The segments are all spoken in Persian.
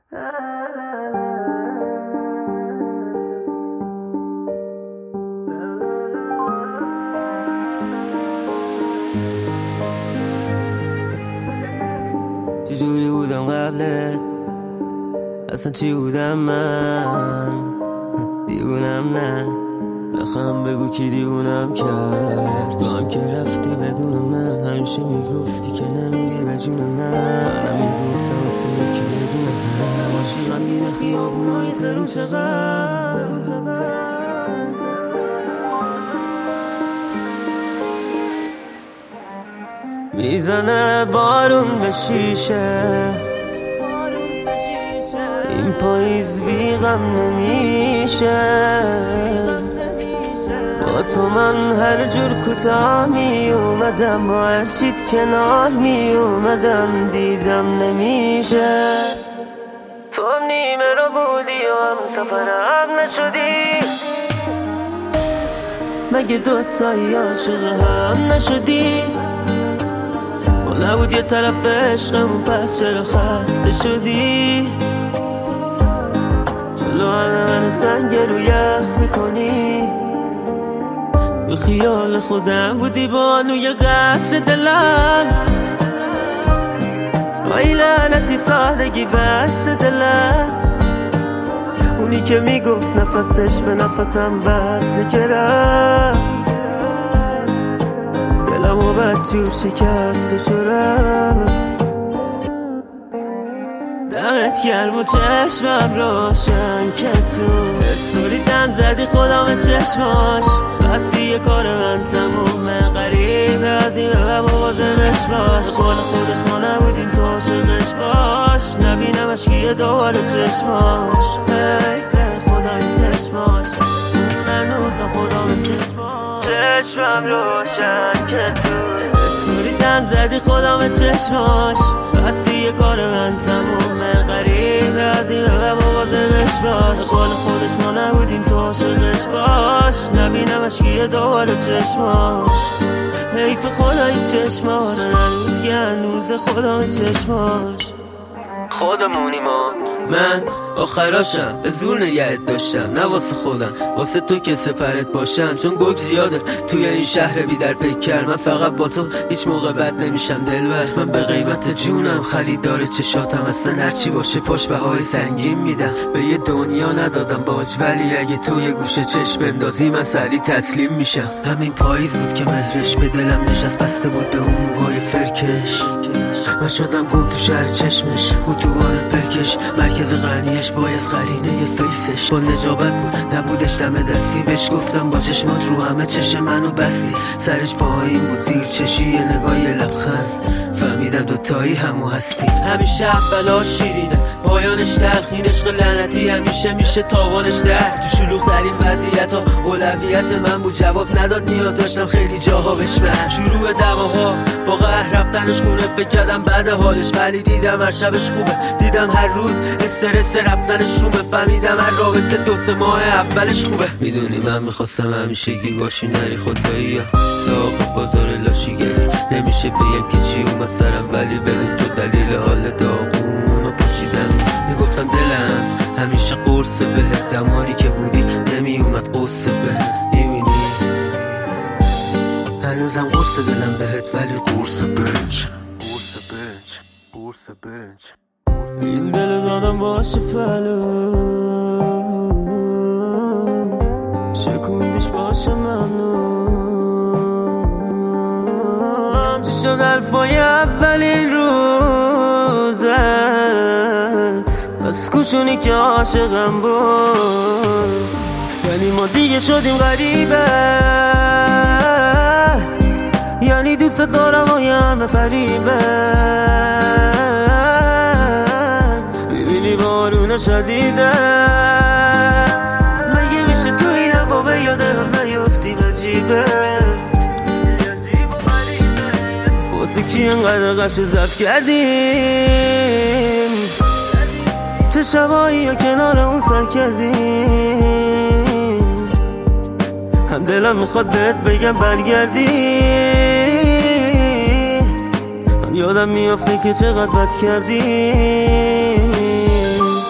چجوری بودم قبلت؟ اصلا چی بودم من؟ دیوونم نه، نخواهم بگو کی دیوونم کرد. تو هم که رفتی بدون من، همیشه میگفتی که نمیری به جون منم میگفتم از تو یکی بدون هم. عاشق غمگین خیابونای تهرون چقدر میزنه بارون به شیشه، این پاییز بی غم نمیشه. با تو من هر جور کوتاه می اومدم، با هر چیت کنار می اومدم، دیدم نمیشه. تو هم نیمه رو بودی و هم سفرم نشدی، مگه دوتایی عاشق هم نشدی؟ نبود یه طرف عشقمون، پس چرا خسته شدی؟ جلو همه زنگ رو یخ میکنی، به خیال خودم بودی بانوی قصر دلم. آی لعنتی سادگی بس دلم، اونی که میگفت نفسش به نفسم وصله که رفت، دلم و بدجور شکستش و رفت. دمت گرم و چشمم روشن که تو استوریتم زدی خودم چشماش، بستی یه کار من تمومه، غریبه از این به بازمش باش. قول خودش ما نبودیم تو عاشقش باش، نبینمش که یه دوباره چشماش، حیفه خدای چشماش، اون هنوزم خودم چشمم روشن که تو استوریتم زدی خودم چشماش، بستی یه کار من تمومه، غریبه از این به بازمش باش. قول خودش ما نبودیم تو عاشقش باش، نبینمش که یه دوباره چشماش، حیف خدای چشماش، هنوز که هنوز خودم چشماش. خودمونی ما، من آخراشم به زور نگهت داشتم، نه واسه خودم، واسه تو که سپرت باشم. چون گوگ زیاده توی این شهر بی در پیکر، من فقط با تو هیچ موقع بد نمیشم دلبر. من به قیمت جونم خریدار چشاتم، اصلا هرچی باشه پاش بهای سنگین میدم. به یه دنیا ندادم باج، ولی اگه تو یه گوشه چشم بندازی من سریع تسلیم میشم. همین پاییز بود که مهرش به دلم نشست، بسته بود به اون موهای فرکش. من شدم گم تو شهر چشمش، اتوبان پرکش، مرکز غنیش بایز قرینه فیسش. با نجابت بود نبودش دم دستی، بهش گفتم با چشمات رو همه چشم منو بستی. سرش پایین بود زیر چشی، یه نگاه یه لبخند، فهمیدم دوتایی همو هستی. همیشه اولاش شیرینه پایانش تلخین، عشق لعنتی همیشه میشه تاوانش درد. تو شلوغ در این وضعیت ها اولویت من بود، جواب نداد نیاز داشتم خیلی جاها بشمن. شروع دماها با قهر رفتنش خونه، فکر کردم بعد حالش، ولی دیدم هر شبش خوبه، دیدم هر روز استرس رفتنش رومه، فهمیدم هر رابطه 2-3 ماه اولش خوبه. میدونی من میخواستم همیشگی باشی، نری خدایی ها داغ بازار لاشیگری، نمیشه بگم که چی اومد سرم، ولی بدون تو دلیل حال داغون و پاچیدم. میگفتم دلم همیشه قرصه بهت، زمانی که بودی نمیومد قصه بهت. میبینی هنوزم قرص دلم بهت، ولی قرص برنج، قرص برنج، قرص برنج. این دل دادم باشه فلون، شکوندیش باشه ممنون. چی شد حرفای اولین روزت، بس کوشونی که عاشقم بود، ولی ما دیگه شدیم غریبه. یعنی دوست دارم و یه همه فریبه. میبینی بارون شدیده، مگه میشه تو این هوا به یادم نیفتیم عجیبه. واسه کی انقدر قشو ضبط کردیم، چه شبایی ها کنار اون سر کردیم. هم دلم میخواد بهت بگم برگردی، هم یادم میافته که چقدر بد کردیم.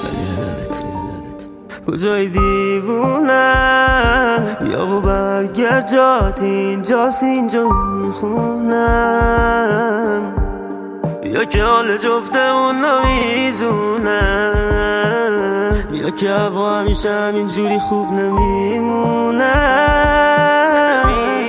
کجای دیوونم یا و برگرد جات اینجاست اینجا میخونم یا که حال جفتمون نمیزونم یا که هوا همیشه همینجوری خوب نمیمونم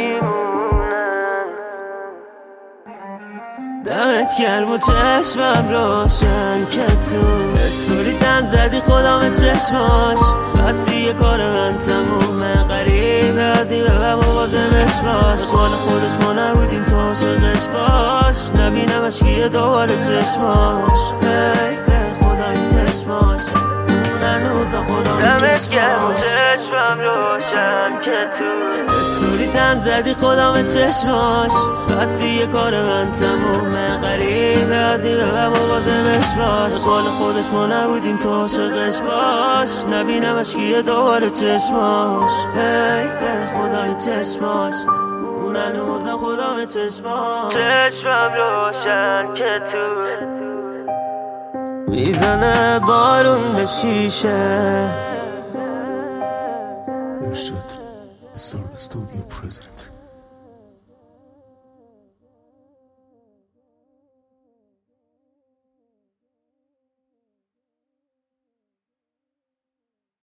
دمت گرم و چشمم روشن که تو استوریتم زدی خدا به چشماش بستی یه کار من تمومه غریبه از این به بازمش باش قول خودش ما نبودیم تو عاشقش باش نبینمش که دوباره چشماش حیفه خدای چشماش اون هنوزا خدا به چشماش چشمم روشن که تو استوریتم زدی خدا به چشماش بستی یه کار من تمومه غریبه از این به بازمش باش قول خودش ما نبودیم تو عاشقش باش نبینمش که دوباره چشماش حیفه خدای چشماش اون هنوزم خدا به چشماش چشمم روشن که تو میزنه بارون به شیشه ارشاد استودیو پرزیدنت